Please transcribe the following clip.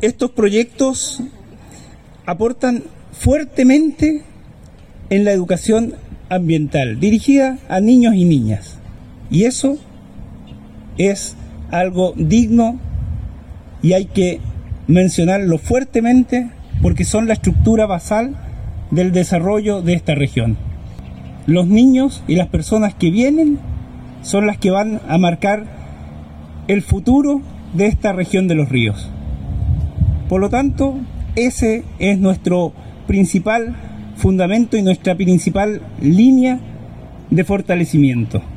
Estos proyectos aportan fuertemente en la educación ambiental, dirigida a niños y niñas. Y eso es algo digno y hay que mencionarlo fuertemente porque son la estructura basal del desarrollo de esta región. Los niños y las personas que vienen son las que van a marcar el futuro de esta región de los ríos. Por lo tanto, ese es nuestro principal fundamento y nuestra principal línea de fortalecimiento.